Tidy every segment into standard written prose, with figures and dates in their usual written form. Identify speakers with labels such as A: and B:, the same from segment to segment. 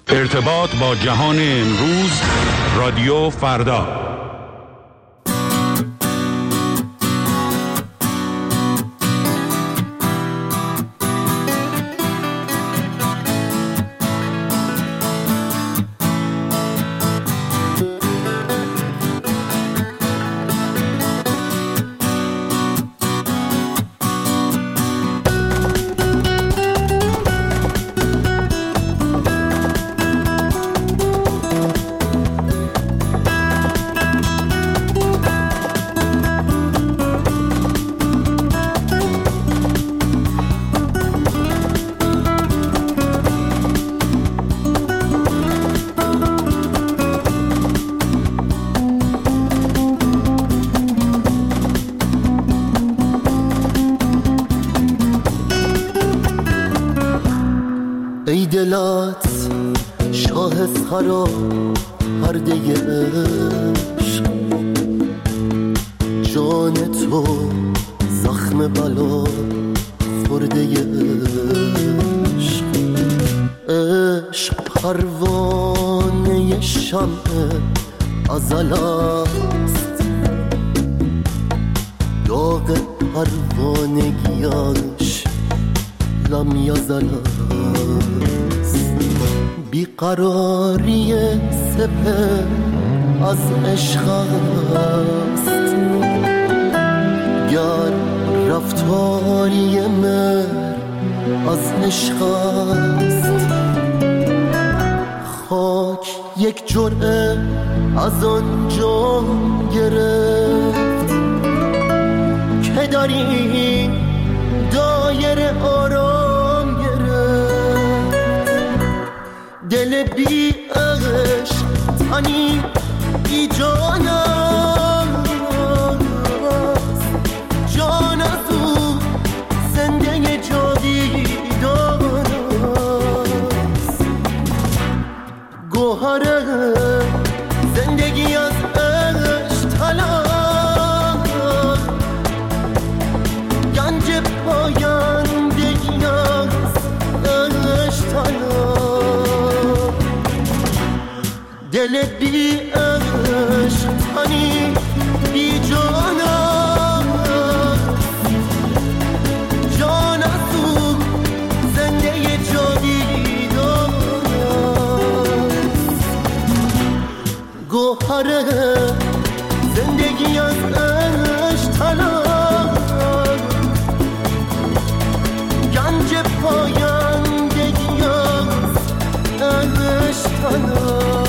A: ارتباط با جهان امروز، رادیو فردا.
B: ای دلات شاهسخر و پرده عشق، جان تو زخم بلا خورده عشق. عشق پروانه شمع ازل است، داغ پروانگیاش لم یزل است. بیقراری سپه از عشق است، گر رفتاری مر از عشق است. خاک یک جرعه از آنجا گرفت که داری دایر آرام گرفت. دل بی عشق تنی بی جان است، جان از او زنده جاویدان است. گوهر زندگی از عشق طلب، گنج پایندگی از عشق طلب. دل بی عشق تنی بی جان است، جان از او زنده جاویدان است. گوهر زندگی از عشق طلب، گنج پایندگی از عشق طلب.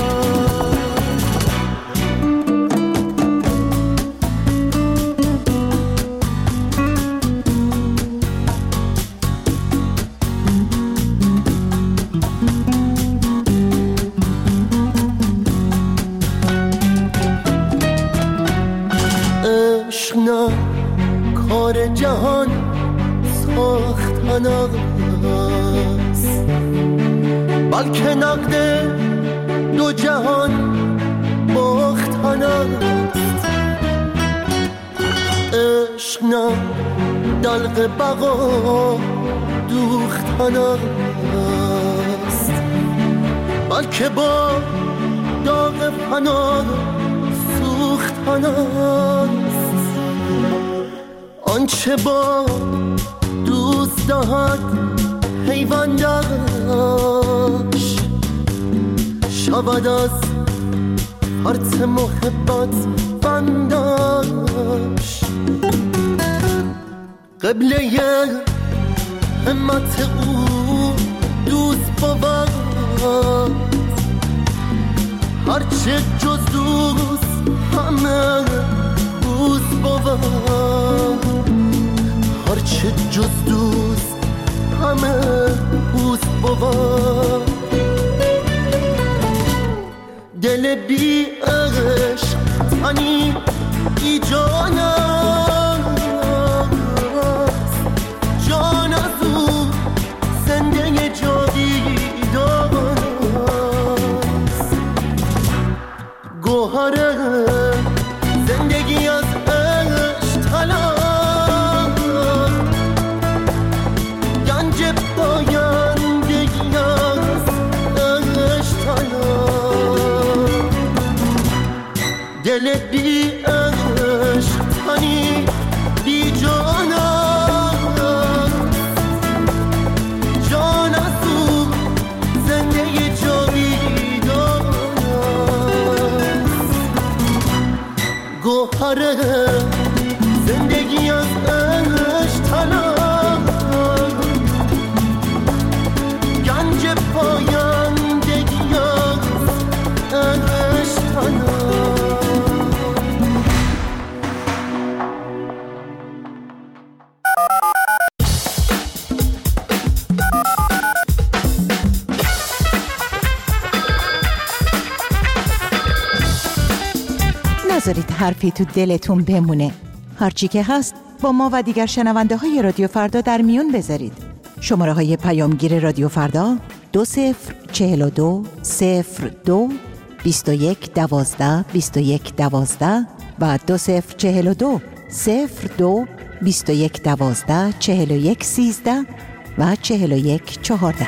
B: عشق نه کار جهان ساختن است، بلکه نقد دو جهان باختن است. عشق نه دلق بقا دوختن است، بلکه با داغ فنا سوختن است. آنچه با دوست دهد پیوندش، شود از فرط محبت بندش. قبله همت او دوست بود، هرچه جز دوست همه دوست بود. هرچه جز دوست همه دوست بود. دل بی عشق تنی بی جان است، جان از او زنده جاویدان است. گوهر زندگی از عشق طلب، گنج پایندگی از عشق دل بی عشق تنی بی جانم، جان از او زنده جاویدان است. گوهر زندگی از عشق طلب، گنج پایندگی از عشق طلب.
C: نذارید حرفی تو دلتون بمونه. هرچی که هست با ما و دیگر شنونده های رادیو فردا در میون بذارید. شماره های پیامگیر رادیو فردا 2042 02 21 12 21 12 و 2042 02 21 12 41 13 و 41 14.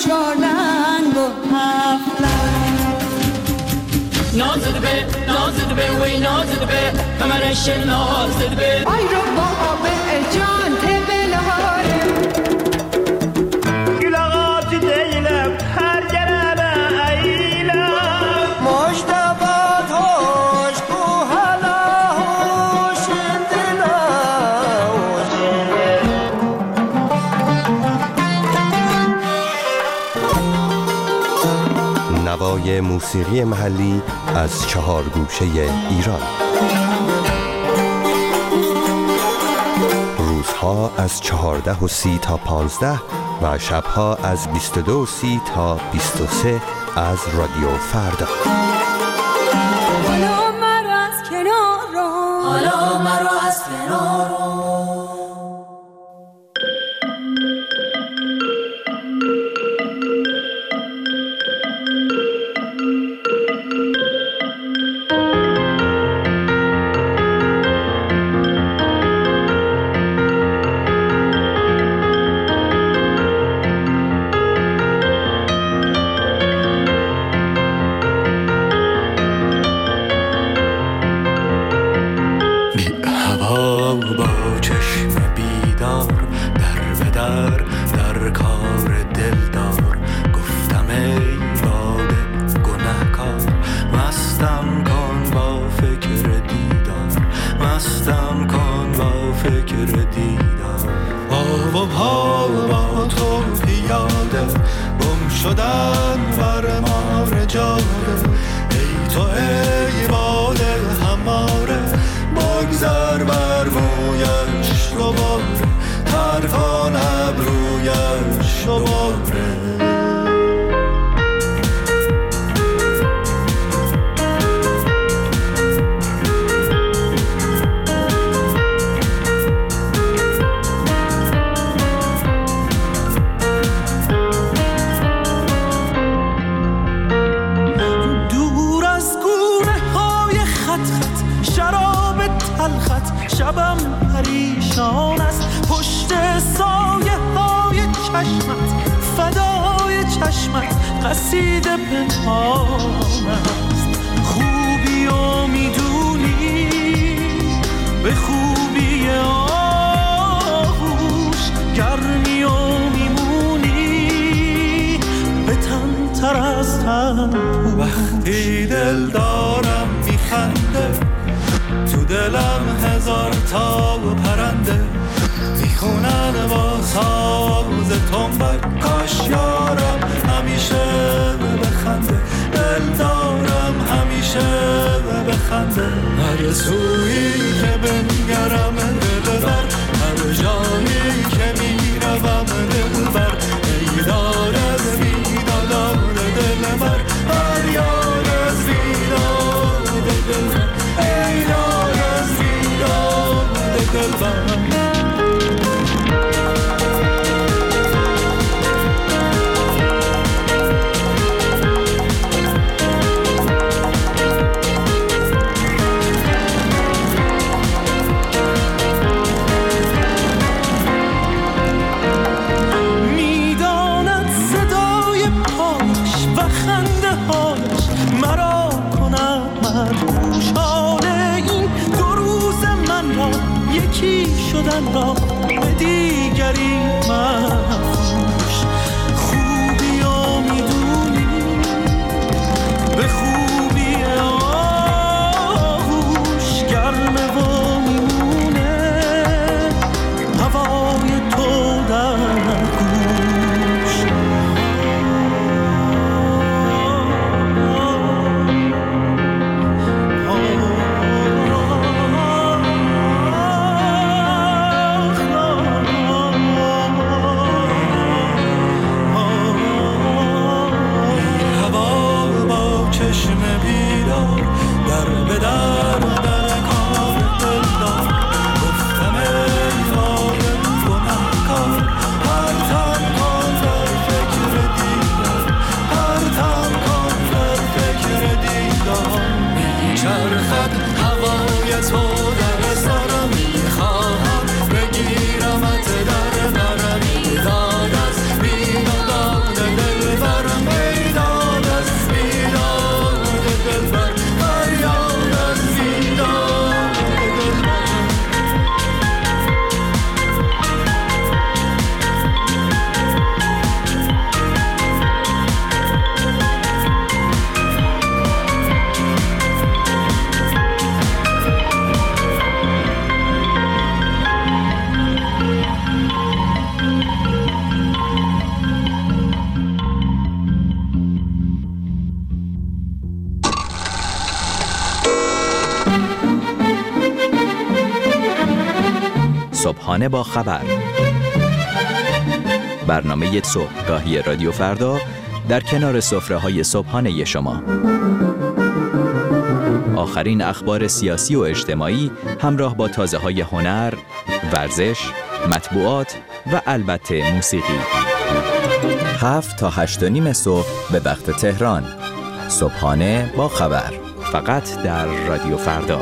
D: چارلنگ و هفتلنگ
E: نازد به وی نازد به کمرش نازد به
D: آی رو بابا جان تبلهاره
F: گلغات دیلم هر گرم ایلم
B: مجتبات هوش کو هلا هوش دلا
G: نوای موسیقی محلی از 4 گوشه ایران. روزها از 14:30 تا 15 و شبها از 22:30 تا 23 از رادیو فردا.
D: حالا مرا از کنار رو
E: حالا مرا از کنار
F: شبم پریشان است پشت سایه های چشمت فدای چشمت قصیده پنهان است خوبی و میدونی به خوبی آغوش گرمی و میمونی به تن تر از تن وقتی دل دارم میخنده تو دلم هزار تا پرنده میخونن با ساز تنبک کاش یارم همیشه بخنده دل دارم همیشه بخنده هر سویی که بنگرم دل بر هر جایی که میروم دل بر ای دار از بیدادار دل بر هر یار از بیداد دل بر ای دار از بیداد دل بر
H: صبحانه با خبر، برنامه صبحگاهی رادیو فردا در کنار سفره‌های صبحانه شما. آخرین اخبار سیاسی و اجتماعی همراه با تازه‌های هنر، ورزش، مطبوعات و البته موسیقی. 7 تا 8:30 صبح به وقت تهران. صبحانه با خبر، فقط در رادیو فردا.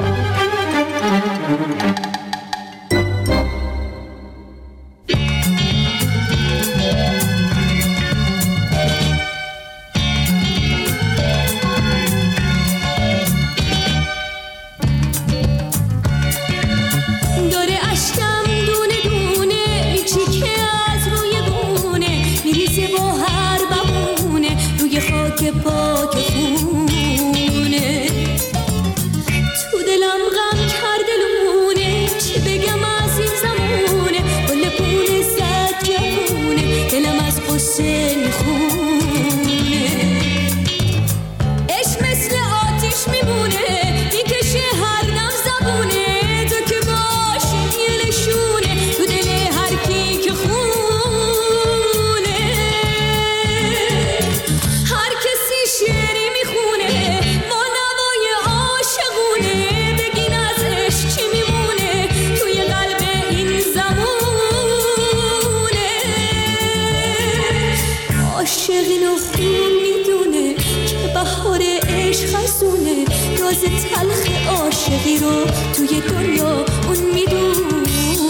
I: تلخ عاشقی رو توی دنیا اون میدونه.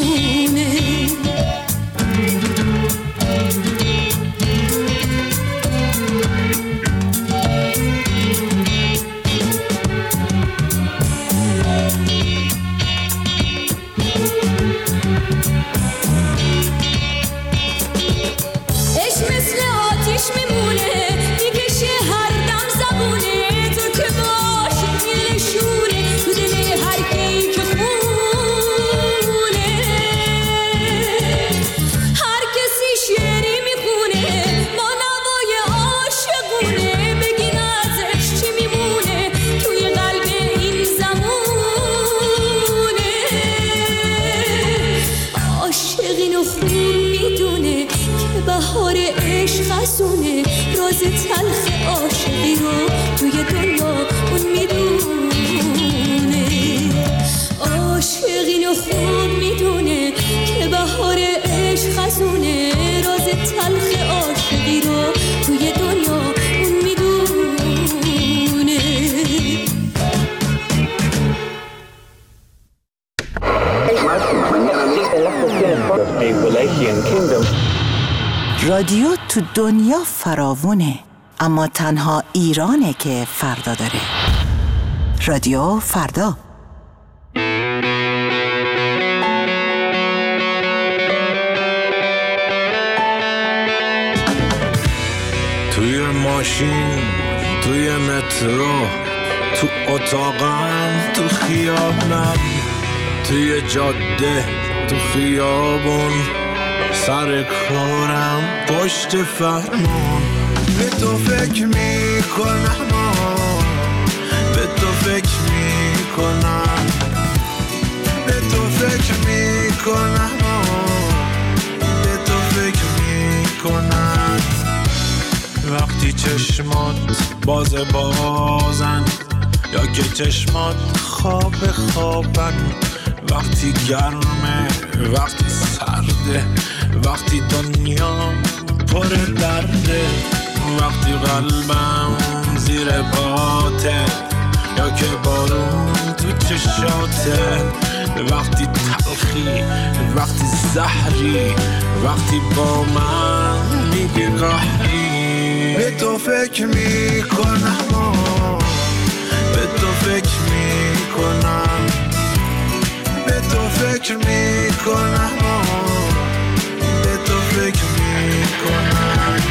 I: تلخ عاشقی رو توی دنیا اون میدونه. عاشقین رو خوب میدونه که بهار عشق خزونه. راز تلخ عاشقی رو توی دنیا اون میدونه.
C: رادیو تو دنیا فراوونه، اما تنها ایرانه که فردا داره. رادیو فردا.
F: توی ماشین، توی مترو، تو اتاقم، تو خیابونم، توی جاده، تو خیابون، سر کارم، پشت فرمون. به تو فکر میکنم، به تو فکر میکنم، به تو فکر میکنم، به تو فکر میکنم. وقتی چشمات بازن یا که چشمات خوابن، وقتی گرمه، وقتی سرده، وقتی دنیام پر درده، وقتی قلبم زیر پاته یا که بارون تو چشاته، وقتی تلخی، وقتی زهری، وقتی با من میگی قهری. به تو فکر میکنم، به تو فکر میکنم، به تو فکر میکنم، به تو فکر میکنم.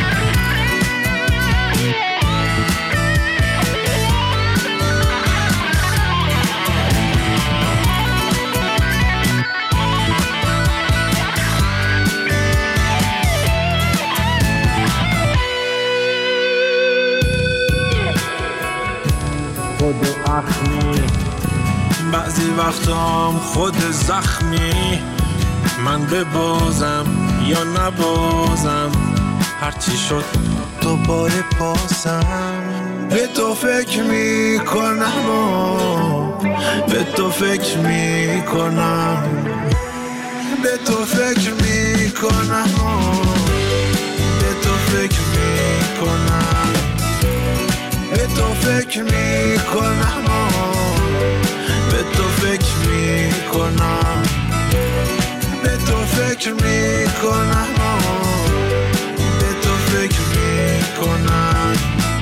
F: خود اخمی، بعضی وقتام خود زخمی، من ببازم یا نبازم، هرچی شد دوباره بازم. به تو فکر میکنم و به تو فکر میکنم، به تو فکر میکنم و به تو فکر میکنم، به تو فکر میکنم و به تو فکر میکنم، به تو فکر میکنم و به تو فکر میکنم.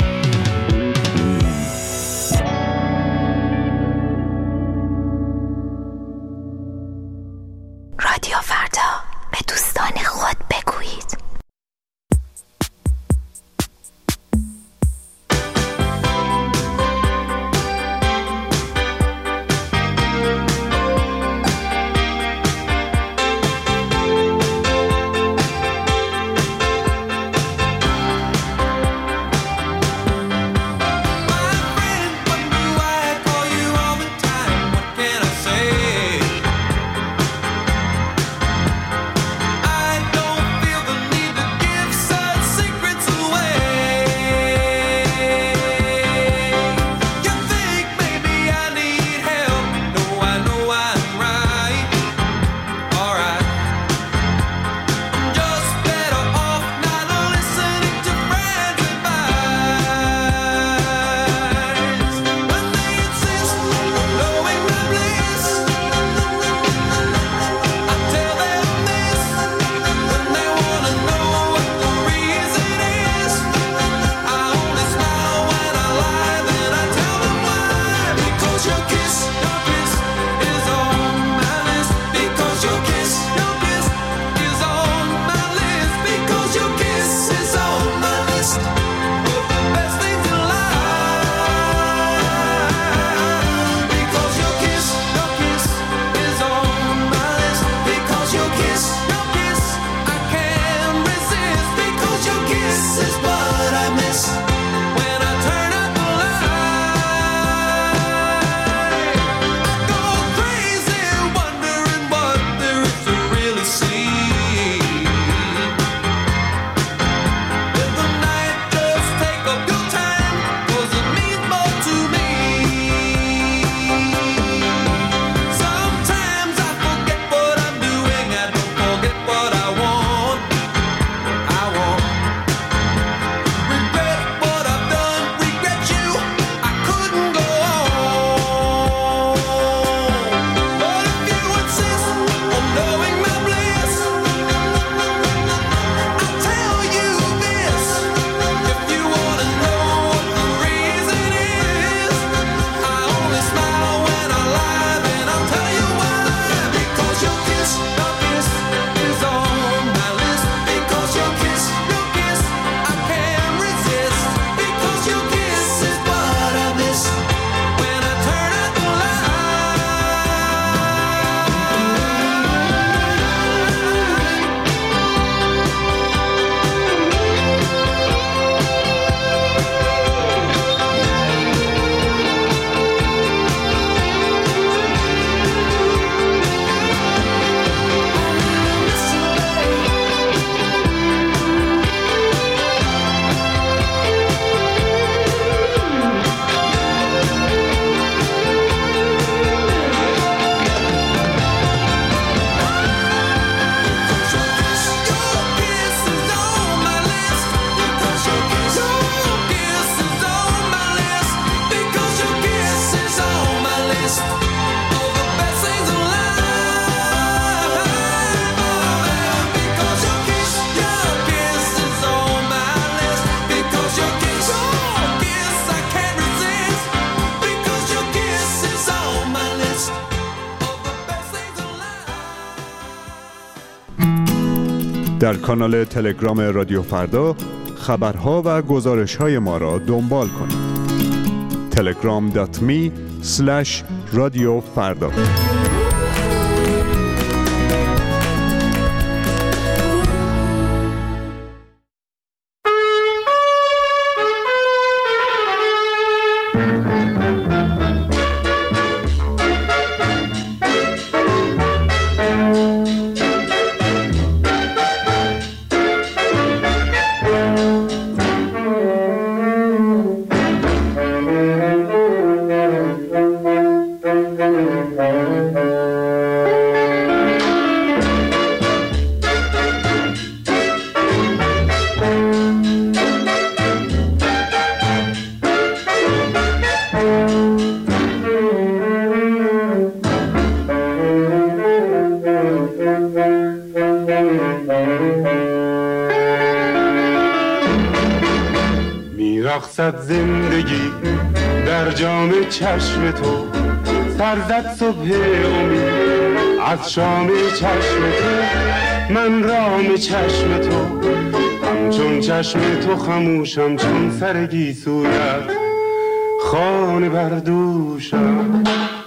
J: رادیو فردا، به دوستان خود بگویید.
K: در کانال تلگرام رادیو فردا خبرها و گزارش‌های ما را دنبال کنید. telegram.me/رادیوفردا.
L: میرقصد زندگی در جام چشم تو، سرزد صبح امید از شام چشم تو. من رام چشم تو، همچون چشم تو خموشم، چون سر گیسویت خانه بردوشم.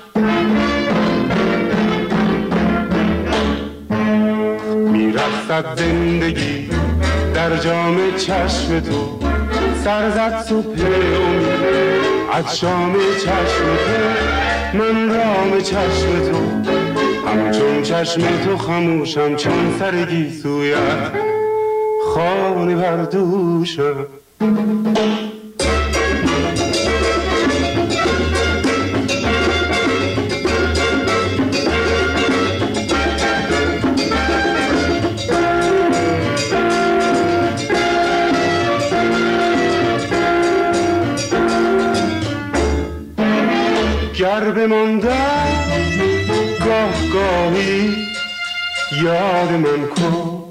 L: میرقصد زندگی در جام چشم تو، سرزد صبح امید از شام چشم تو. من رام چشم تو، همچون چشم تو خموشم، چون سر گیسویت خانه بردوشم. گر بماندم گاه گاهی یاد من کن،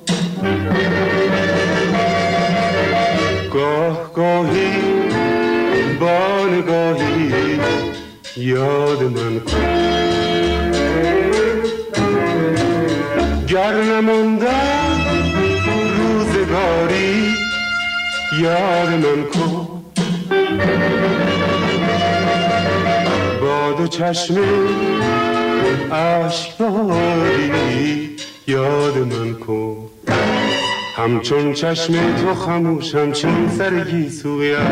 L: گاه گاهی با نگاهی یاد من کن. گر نماندم روزگاری یاد من کن، با دو چشم اشکباری یاد من کن. همچون چشم تو خموشم، چون سر گیسویت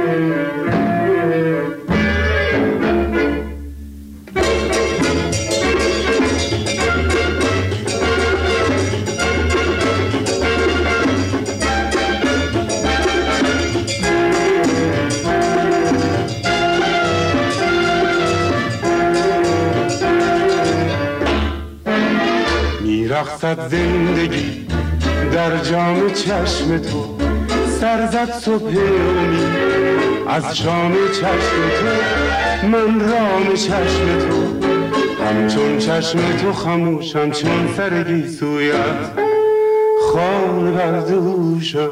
L: میرقصد زندگی در جام چشم تو، سرزد صبح امید از شام چشم تو. من رام چشم تو، همچون چشم تو خموشم، چون سر گیسویت خانه بردوشم.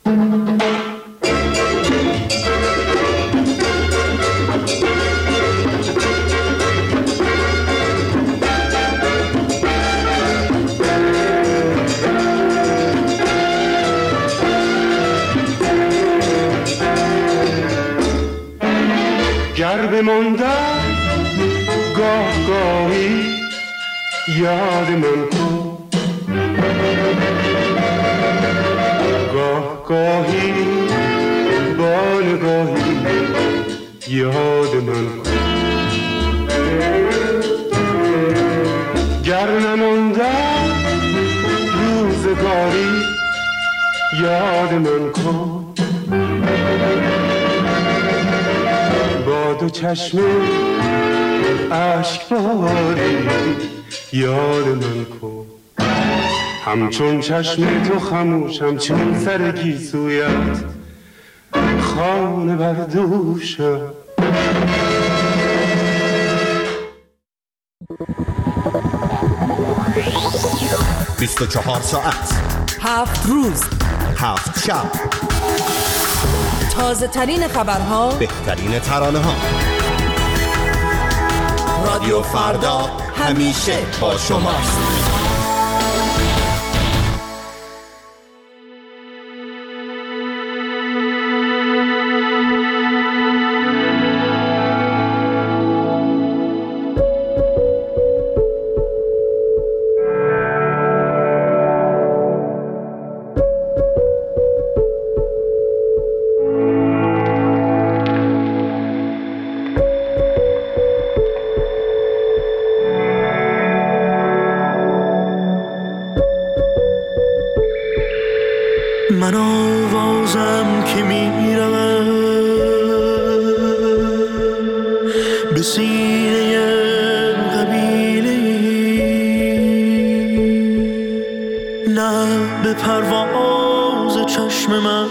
L: گر بماندم گاه گاهی یاد من کن، گاه گاهی با نگاهی یاد من کن. گر نماندم روزگاری یاد من کن، با دو چشم اشکباری یاد من کن. همچون چشم تو خموشم، چون سر گیسویت خانه بردوشم.
M: 24 ساعت
N: 7 روز
M: 7 شب،
N: تازه ترین خبرها،
M: بهترین ترانه ها. رادیو فردا همیشه با شماست.
O: من آوازم که میرم به سینه قبیله، نه به پرواز چشم من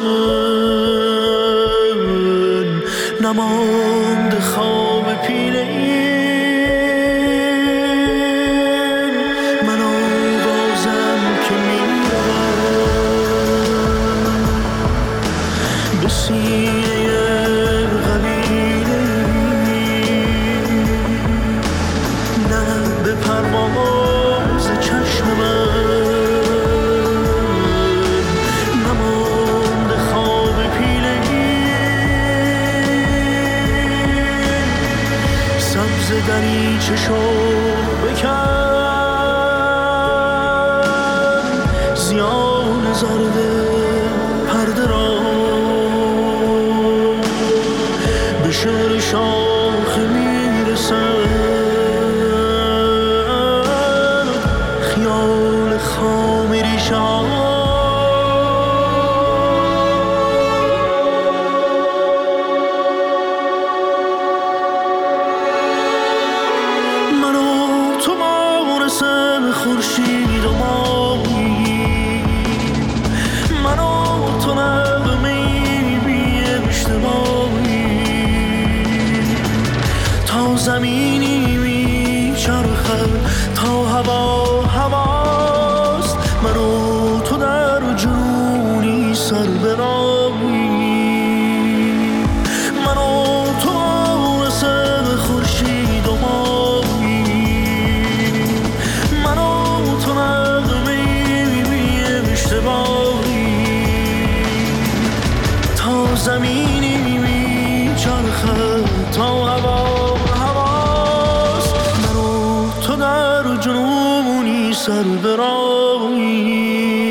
O: نماند خواب پیله. من آوازم که میرم سینه قبیله نه به پرواز چشم من نمانده خواب پیله‌ای سبز دریچه شو بکن زیان زرد پرده را به شعر شاخ میرسد خیال خام ریشان خورشید و ماهی من و تو نغمه‌ای بی اشتباهی تا زمینی میچرخد تا هوا هواست من و تو در جنونی سر به راهی من و تو مثل خورشید و ماهی تا زمینی میچرخد تا هوا هواست من و تو در جنونی سر به راهی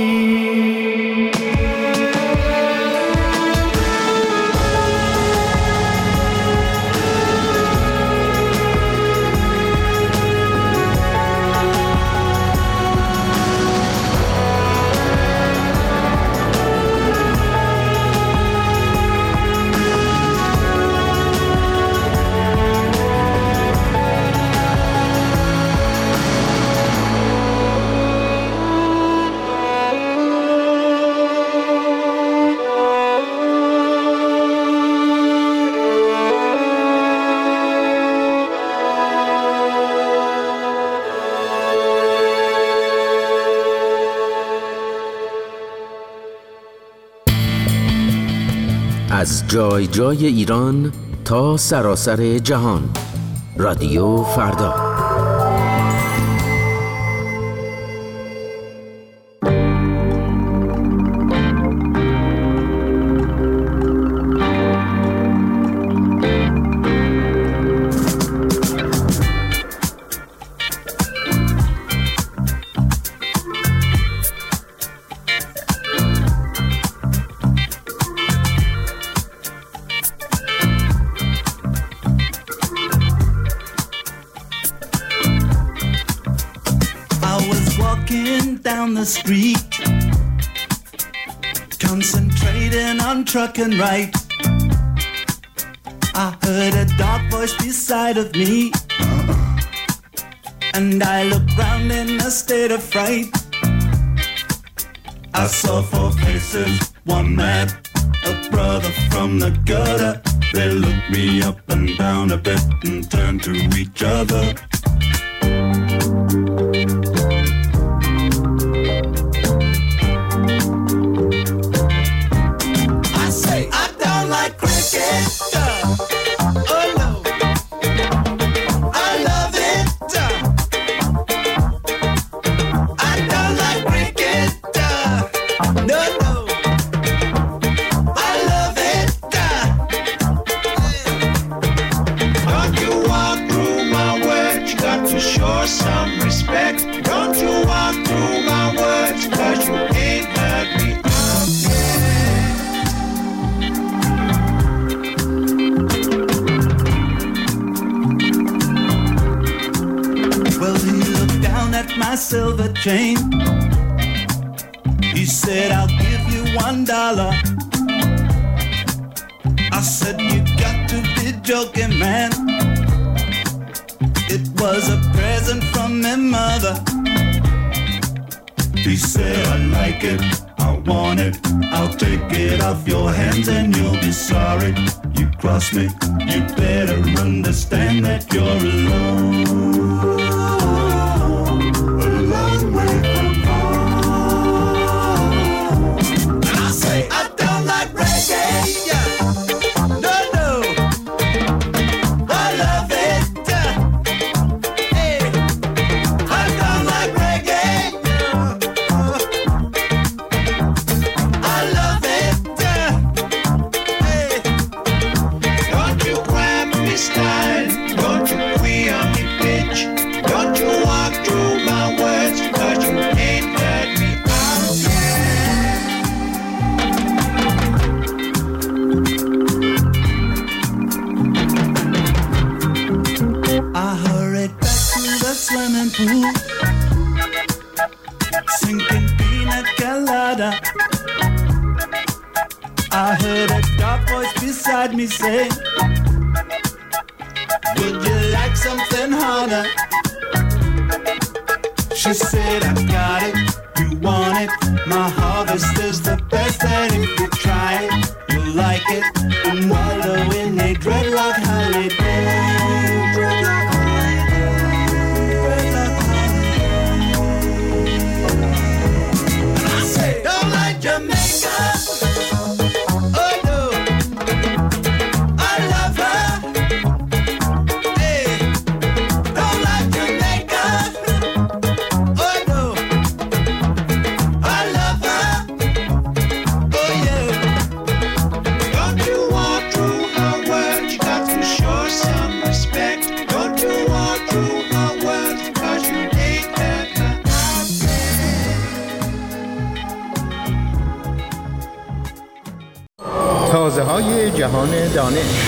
P: از جای جای ایران تا سراسر جهان رادیو فردا.
Q: The street, concentrating on trucking right. I heard a dark voice beside of me, and I looked round in a state of fright. I saw four faces, one mad, a brother from the gutter. They looked me up and down a bit and turned to each other. Silver chain. He said, I'll give you $1. I said, you got to be joking, man. It was a present from my mother. He said, I like it, I want it, I'll take it off your hands and you'll be sorry. You cross me, you better understand that you're alone. And I say, I don't like reggae, yeah. I heard a dark voice beside me say, would you like something harder? She said, I got it, you want it. My harvest is the best, and if you try it, you'll like it. And wallow in a dreadlock holiday. Dreadlock holiday. Dreadlock holiday. And I say, don't like Jamaica. Oh no, I love her. Hey, don't like Jamaica. Oh no, I love her. Oh yeah. Don't you walk through her world, you got to show some respect. Don't you walk through her world, cause you ain't had her.
R: تازه های جهان دانش.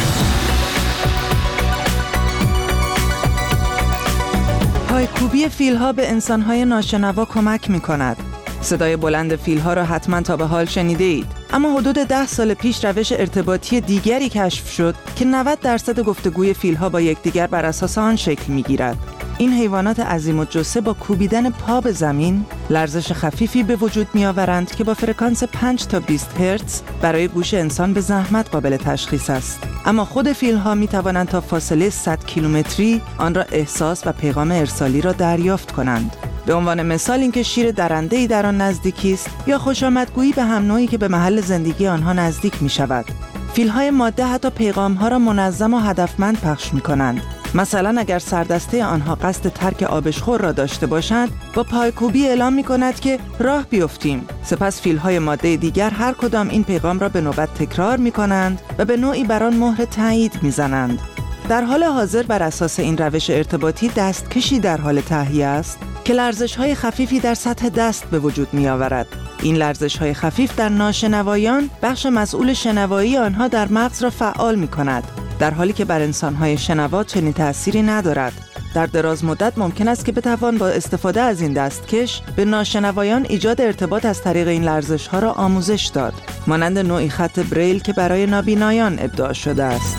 N: پایکوبی فیل‌ها به انسان‌های ناشنوا کمک می‌کند. صدای بلند فیل‌ها را حتما تا به حال شنیده اید. اما حدود 10 سال پیش روش ارتباطی دیگری کشف شد که 90% گفتگوی فیل‌ها با یکدیگر بر اساس آن شکل می‌گیرد. این حیوانات عظیم الجثه با کوبیدن پا به زمین لرزش خفیفی به وجود می‌آورند که با فرکانس 5 تا 20 هرتز برای گوش انسان به زحمت قابل تشخیص است. اما خود فیل‌ها می‌توانند تا فاصله 100 کیلومتری آن را احساس و پیغام ارسالی را دریافت کنند. به عنوان مثال اینکه شیر درنده‌ای در آن نزدیکی است یا خوشامدگویی به هم نوعی که به محل زندگی آنها نزدیک می‌شود. فیل‌های ماده حتی پیغام‌ها را منظم و هدفمند پخش می‌کنند. مثلا اگر سردسته آنها قصد ترک آبشخور را داشته باشند، با پایکوبی اعلام می‌کند که راه بیفتیم. سپس فیل‌های ماده دیگر هر کدام این پیغام را به نوبت تکرار می‌کنند و به نوعی بر آن مهر تایید می‌زنند. در حال حاضر بر اساس این روش ارتباطی دستکشی در حال تهیه است که لرزش‌های خفیفی در سطح دست به وجود می‌آورد. این لرزش‌های خفیف در ناشنوایان بخش مسئول شنوایی آنها در مغز را فعال می‌کند، در حالی که بر انسان‌های شنوا چنین تأثیری ندارد. در دراز مدت ممکن است که بتوان با استفاده از این دستکش به ناشنوایان ایجاد ارتباط از طریق این لرزش‌ها را آموزش داد، مانند نوعی خط بریل که برای نابینایان ابداع شده است.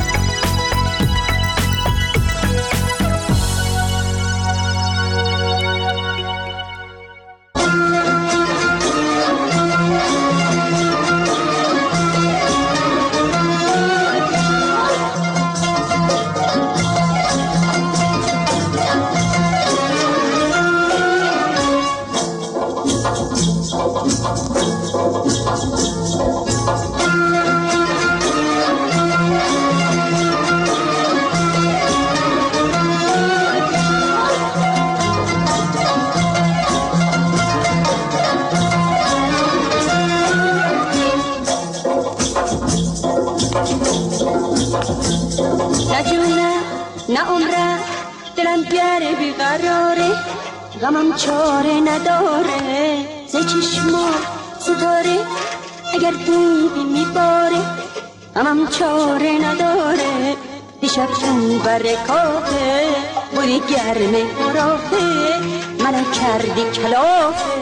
I: غمم چاره نداره ز چشما ستاره اگر دیدی میباره غمم چاره نداره دیشب تو برکاته بودی گرمه مرافه منو کردی کلافه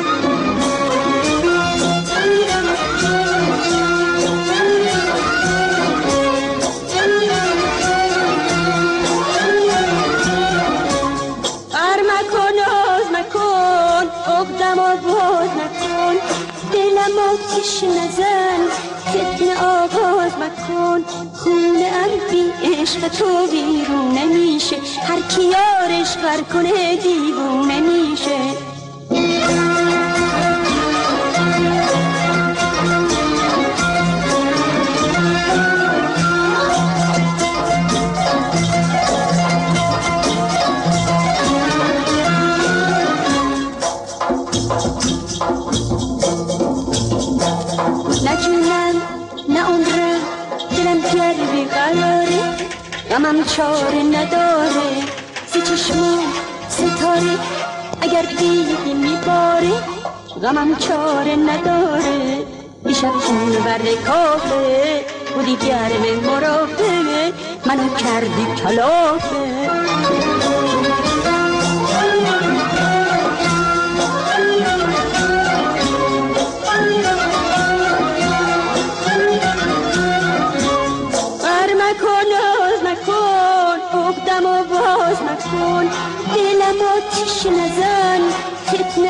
I: عقدم آواز نکن دلم آتیش نزن فتنه آغاز مکن خونه‌ام بی عشق تو بیرون نمیشه هر کی یارش غر کنه دیوونه میشه غمم چاره نداره سی چشما ستاره اگر دیدی میباره غمم چاره نداره دیشب تو برد کافه بودی گرم مرافه منو کردی کلافه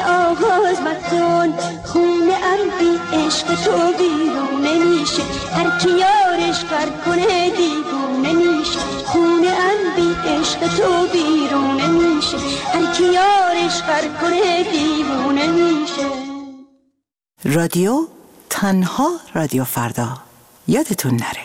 I: آغاز مکن خونه ام بی عشق تو بیرون نمیشه هر کی یارش کار کنه دیوونه میشه خونه ام بی عشق تو بیرون نمیشه هر کی یارش کار کنه دیوونه میشه.
C: رادیو تنها رادیو فردا، یادتون نره.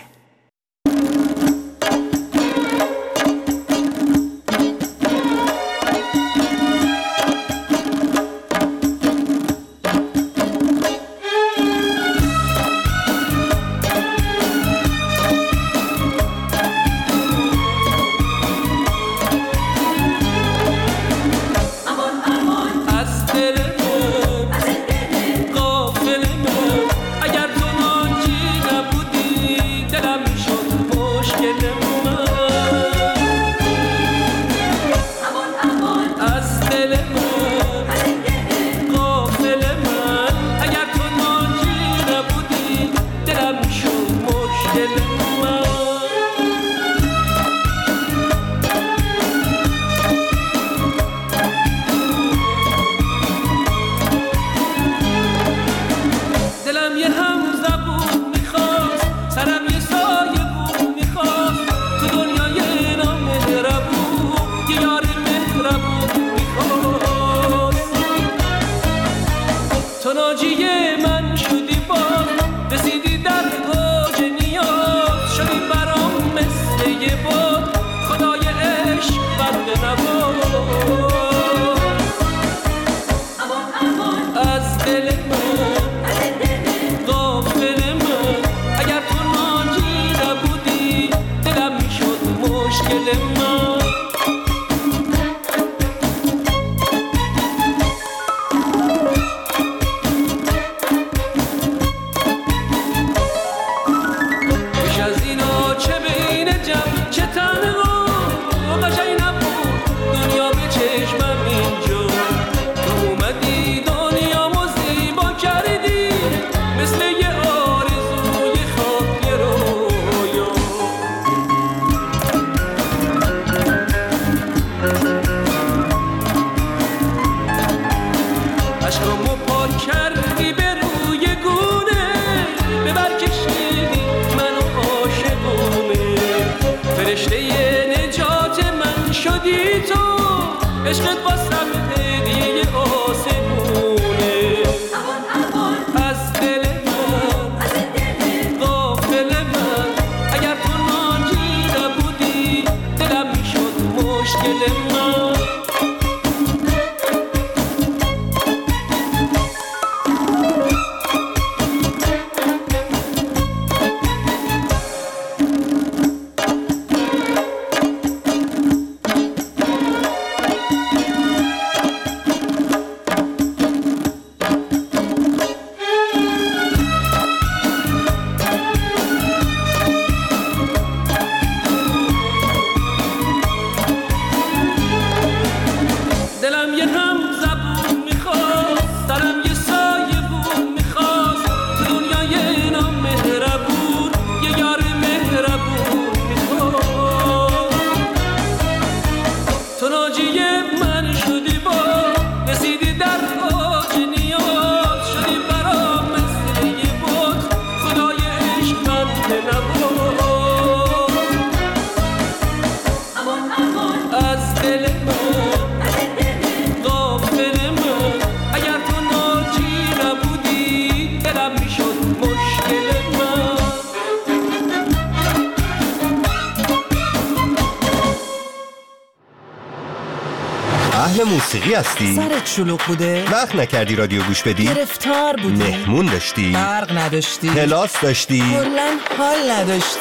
G: موسیقی هستی؟
N: سرت شلوغ بوده؟
G: وقت نکردی رادیو گوش بدی؟
N: گرفتار بودی؟
G: مهمون داشتی؟
N: برق نداشتی؟
G: کلاس داشتی؟
N: کلاً حال نداشتی؟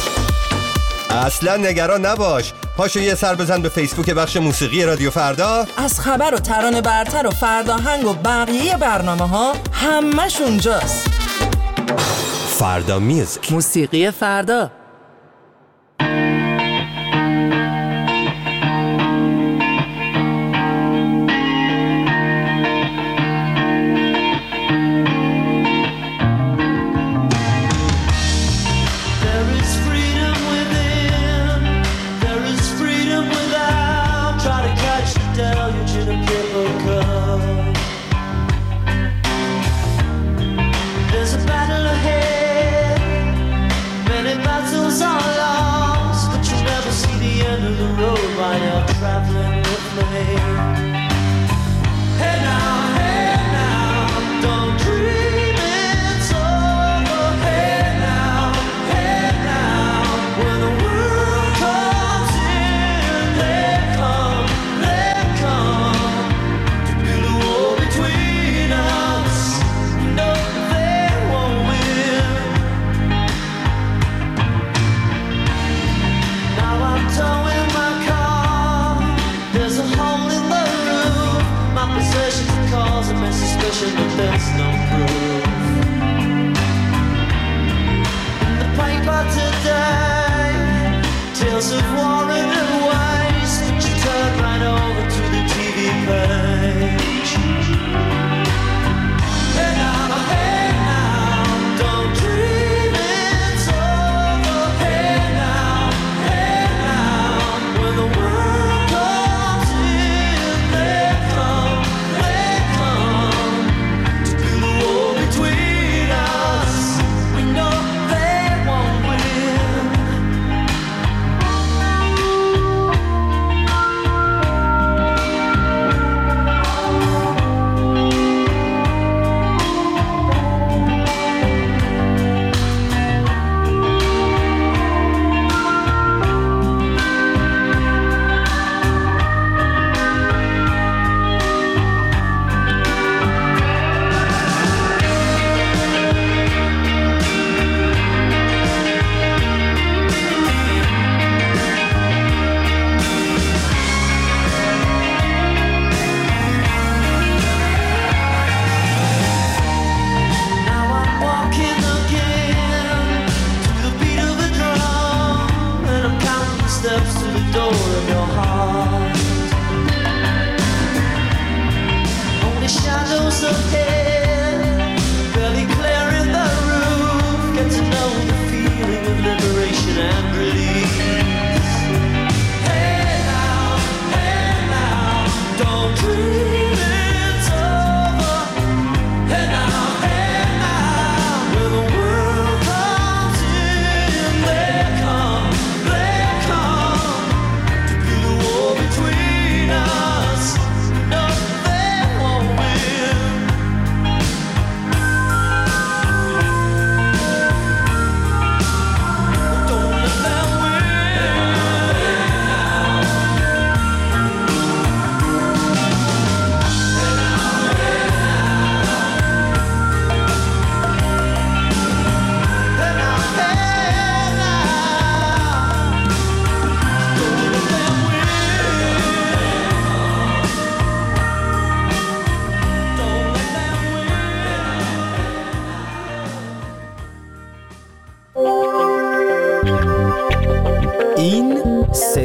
G: اصلا نگران نباش، پاشو یه سر بزن به فیسبوک بخش موسیقی رادیو فردا.
N: از خبر و ترانه برتر و فرداهنگ و بقیه برنامه ها همش اونجاست.
G: فردا میوزیک،
N: موسیقی فردا.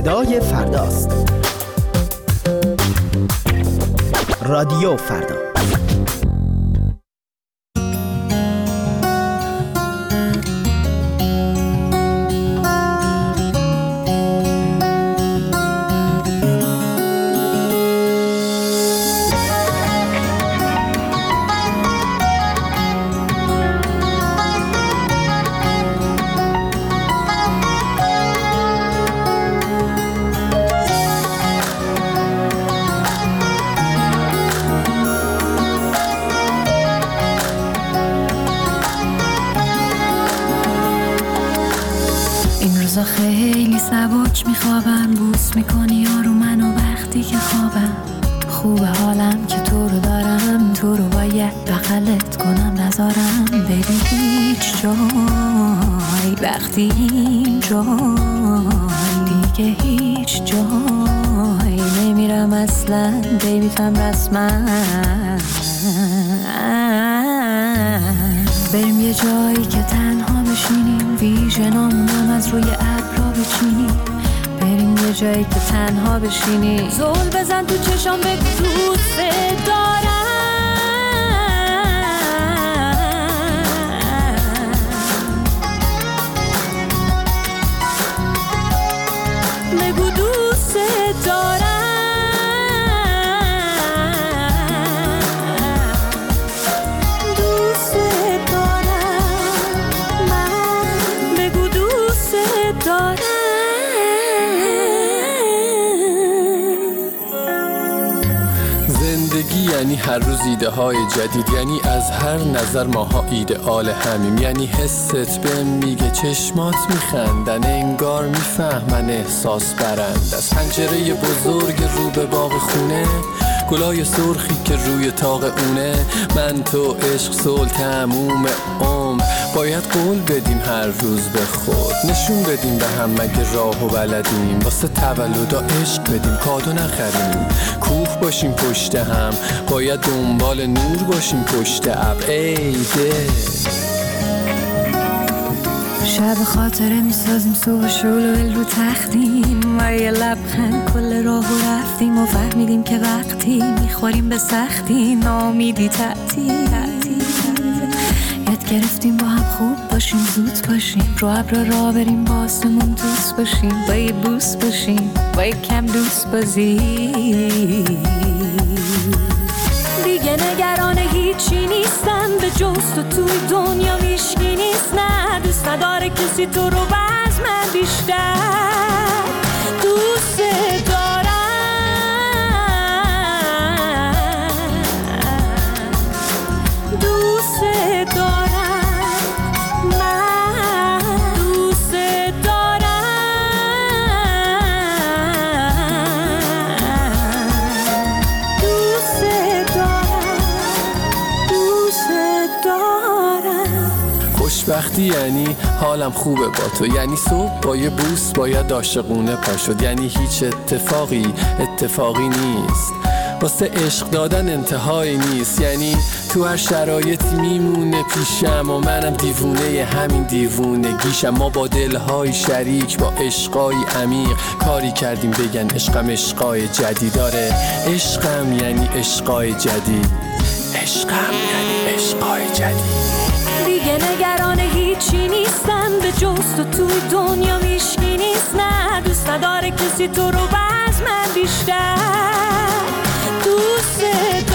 S: صدای فرداست. رادیو فردا.
T: خیلی سبک میخوابم، بوس میکنی یارو منو وقتی که خوابم. خوبه حالم که تو رو دارم، تو رو باید بغلت کنم نذارم بری هیچ جای. وقتی این جای دیگه هیچ جای نمیرم اصلا، بیبیتم رسما. بریم یه جایی که تنها بشینیم، ویژنامونم از روی ابرا بچینیم. بریم یه جایی که تنها بشینیم، زل بزن تو چشام بگو دوست دارم. بگو دوست دارم.
U: یعنی هر روز ایده های جدید، یعنی از هر نظر ماها ایدئال همیم. یعنی حست بهم میگه چشمات میخندن، انگار میفهمن احساس برند. از پنجره بزرگ رو به باغ خونه، گلای سرخی که روی طاق اونه. من تو عشق صلح تموم عمر، باید قول بدیم هر روز به خود. نشون بدیم به هم مگه راهو بلدیم، واسه تولدا عشق بدیم کادو نخریم. کوه باشیم پشت هم، باید دنبال نور باشیم پشت ابر. ای ده
T: شب خاطره میسازیم، صبح شلوول رو تختیم و یه لبخند کل راهو رفتیم و فهمیدیم که وقتی میخوریم به سختی نامیدی تعطیل. یاد گرفتیم با هم خوب باشیم، زود باشیم، رو ابر را بریم، با آسمون دوست باشیم، با یه بوس باشیم، با یه کم دوست بازی. دیگه نگران هیچی نیستم، به جز تو توی دنیا هیچکی نیست. نه دوست نداره کسی تو رو باز من بیشتر دوست دارم. دوست دارم، من دوست دارم. دوست دارم، دوست دارم.
U: خوشبختی یعنی حالم خوبه با تو، یعنی صبح با یه بوس باید عاشقونه پا شد. یعنی هیچ اتفاقی نیست، واسه عشق دادن انتهایی نیست. یعنی تو هر شرایطی میمونه پیشم و منم دیوونه همین دیوونگیشم. ما با دلهای شریک، با عشقای عمیق کاری کردیم بگن عشقم عشقای جدید. داره عشقم یعنی عشقای جدید، عشقم یعنی عشقای جدید.
T: دیگه نگران هیچی نیستم، به جز تو توی دنیا هیچکی نیست. نه دوست نداره کسی تو رو باز من بیشتر دوست